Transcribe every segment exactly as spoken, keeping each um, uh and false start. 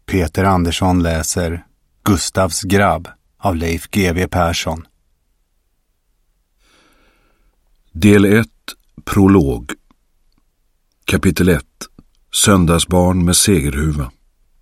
Peter Andersson läser Gustavs grabb av Leif G W Persson. Del ett. Prolog. Kapitel ett. Söndagsbarn med segerhuva.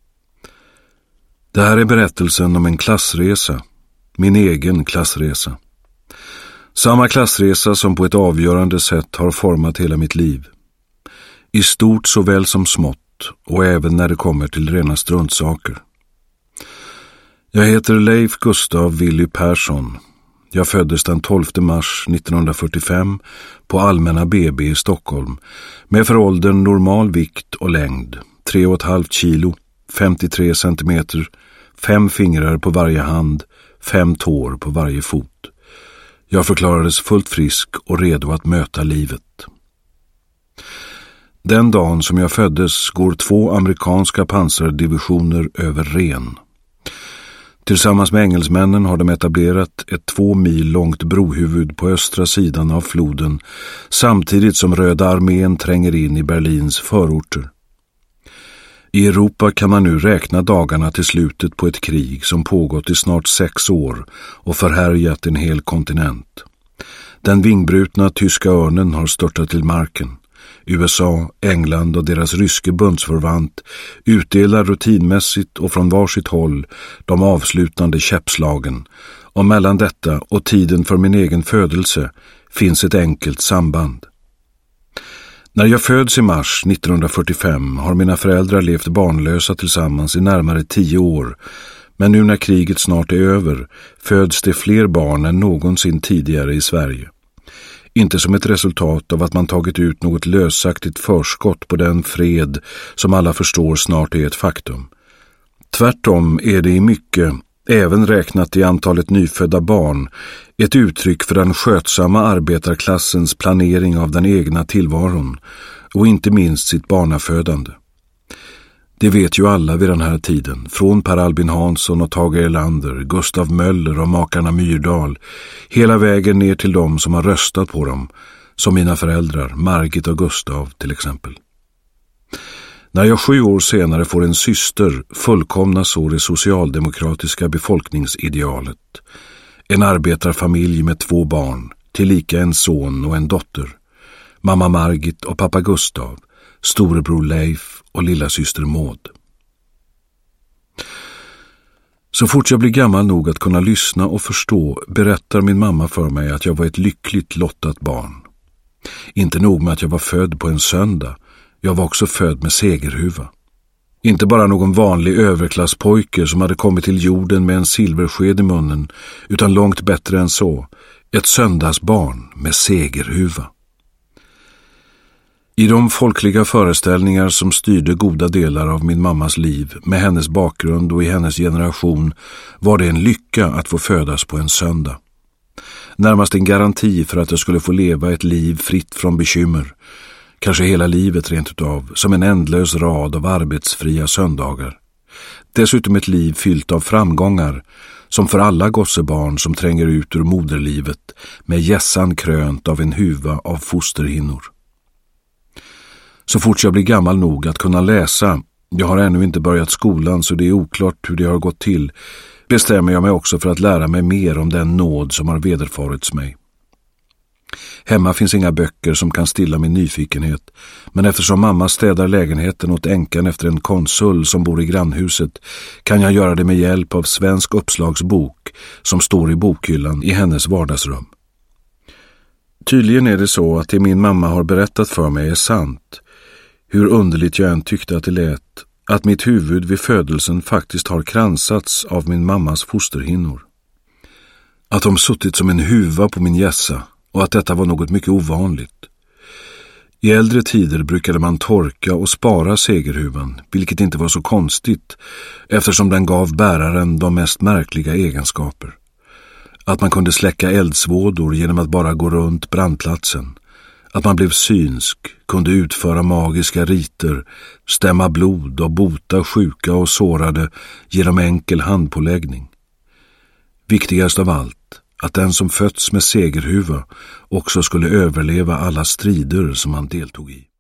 Det här är berättelsen om en klassresa. Min egen klassresa. Samma klassresa som på ett avgörande sätt har format hela mitt liv. I stort såväl som smått, och även när det kommer till rena struntsaker. Jag heter Leif Gustav Willy Persson. Jag föddes den tolfte mars nittonhundrafyrtiofem på Allmänna B B i Stockholm med för åldern normal vikt och längd, tre och ett halvt kilo, femtiotre centimeter, fem fingrar på varje hand, fem tår på varje fot. Jag förklarades fullt frisk och redo att möta livet. Den dagen som jag föddes går två amerikanska pansardivisioner över Ren. Tillsammans med engelsmännen har de etablerat ett två mil långt brohuvud på östra sidan av floden samtidigt som Röda armén tränger in i Berlins förorter. I Europa kan man nu räkna dagarna till slutet på ett krig som pågått i snart sex år och förhärjat en hel kontinent. Den vingbrutna tyska örnen har störtat till marken. U S A, England och deras ryske bundsförvant utdelar rutinmässigt och från varsitt håll de avslutande käppslagen, och mellan detta och tiden för min egen födelse finns ett enkelt samband. När jag föds i mars nittonhundrafyrtiofem har mina föräldrar levt barnlösa tillsammans i närmare tio år, men nu när kriget snart är över föds det fler barn än någonsin tidigare i Sverige. Inte som ett resultat av att man tagit ut något lösaktigt förskott på den fred som alla förstår snart är ett faktum. Tvärtom är det i mycket, även räknat i antalet nyfödda barn, ett uttryck för den skötsamma arbetarklassens planering av den egna tillvaron och inte minst sitt barnafödande. Det vet ju alla vid den här tiden, från Per Albin Hansson och Tage Erlander, Gustav Möller och makarna Myrdal, hela vägen ner till dem som har röstat på dem, som mina föräldrar, Margit och Gustav till exempel. När jag sju år senare får en syster fullkomna så det socialdemokratiska befolkningsidealet. En arbetarfamilj med två barn, tillika en son och en dotter. Mamma Margit och pappa Gustav, storebror Leif och lilla syster Maud. Så fort jag blir gammal nog att kunna lyssna och förstå berättar min mamma för mig att jag var ett lyckligt lottat barn. Inte nog med att jag var född på en söndag, jag var också född med segerhuva. Inte bara någon vanlig överklasspojke som hade kommit till jorden med en silversked i munnen, utan långt bättre än så, ett söndagsbarn med segerhuva. I de folkliga föreställningar som styrde goda delar av min mammas liv med hennes bakgrund och i hennes generation var det en lycka att få födas på en söndag. Närmast en garanti för att jag skulle få leva ett liv fritt från bekymmer, kanske hela livet rent utav, som en ändlös rad av arbetsfria söndagar. Dessutom ett liv fyllt av framgångar, som för alla gossebarn som tränger ut ur moderlivet med gässan krönt av en huva av fosterhinnor. Så fort jag blir gammal nog att kunna läsa, jag har ännu inte börjat skolan så det är oklart hur det har gått till, bestämmer jag mig också för att lära mig mer om den nåd som har vederfarits mig. Hemma finns inga böcker som kan stilla min nyfikenhet, men eftersom mamma städar lägenheten åt änkan efter en konsul som bor i grannhuset kan jag göra det med hjälp av svensk uppslagsbok som står i bokhyllan i hennes vardagsrum. Tydligen är det så att det min mamma har berättat för mig är sant, hur underligt jag än tyckte att det lät, att mitt huvud vid födelsen faktiskt har kransats av min mammas fosterhinnor. Att de suttit som en huva på min gässa och att detta var något mycket ovanligt. I äldre tider brukade man torka och spara segerhuvan, vilket inte var så konstigt eftersom den gav bäraren de mest märkliga egenskaper. Att man kunde släcka eldsvådor genom att bara gå runt brandplatsen. Att man blev synsk, kunde utföra magiska riter, stämma blod och bota sjuka och sårade genom enkel handpåläggning. Viktigast av allt, att den som fötts med segerhuva också skulle överleva alla strider som han deltog i.